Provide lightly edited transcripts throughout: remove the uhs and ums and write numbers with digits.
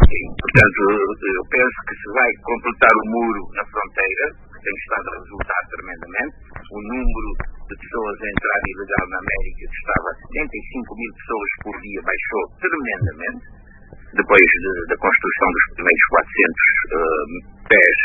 Portanto, eu penso que se vai completar o muro na fronteira, que tem estado a resultar tremendamente. O número de pessoas a entrar ilegal na América, que estava a 75.000 pessoas por dia, baixou tremendamente, depois da construção dos primeiros 400 pés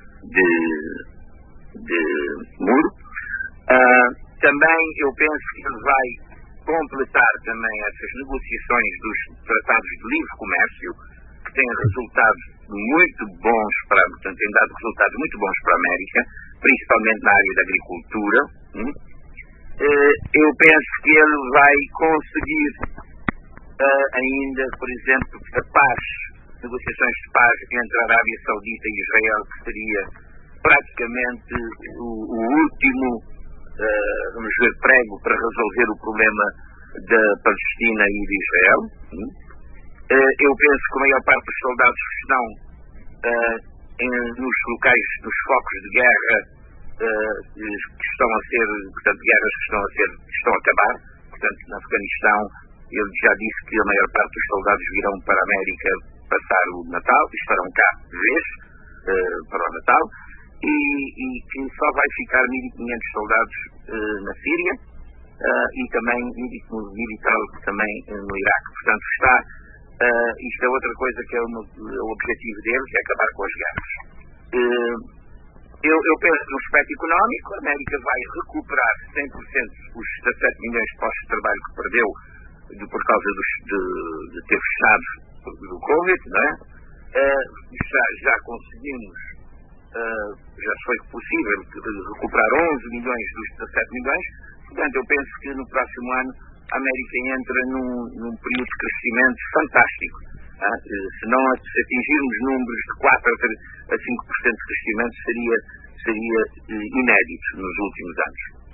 de muro. Também eu penso que ele vai completar também essas negociações dos tratados de livre comércio, que têm resultados muito bons portanto, têm dado resultados muito bons para a América, principalmente na área da agricultura. Eu penso que ele vai conseguir ainda, por exemplo, a paz, negociações de paz entre a Arábia Saudita e Israel, que seria praticamente o último, vamos ver, prego para resolver o problema da Palestina e de Israel. Eu penso que a maior parte dos soldados que estão nos locais, nos focos de guerra, que estão a ser, portanto, guerras que estão a acabar. Portanto, no Afeganistão, ele já disse que a maior parte dos soldados virão para a América passar o Natal, e estarão cá de vez para o Natal, e que só vai ficar 1.500 soldados na Síria, e também militar também no Iraque. Portanto, isto é outra coisa que é o objetivo deles, é acabar com as guerras. Eu penso que no aspecto económico, a América vai recuperar 100% os 17 milhões de postos de trabalho que perdeu por causa de ter fechado do Covid, não é? Já conseguimos, já foi possível recuperar 11 milhões dos 17 milhões. Portanto, eu penso que no próximo ano a América entra num período de crescimento fantástico. Se atingirmos números de 4 a 5% de crescimento, seria inédito nos últimos anos.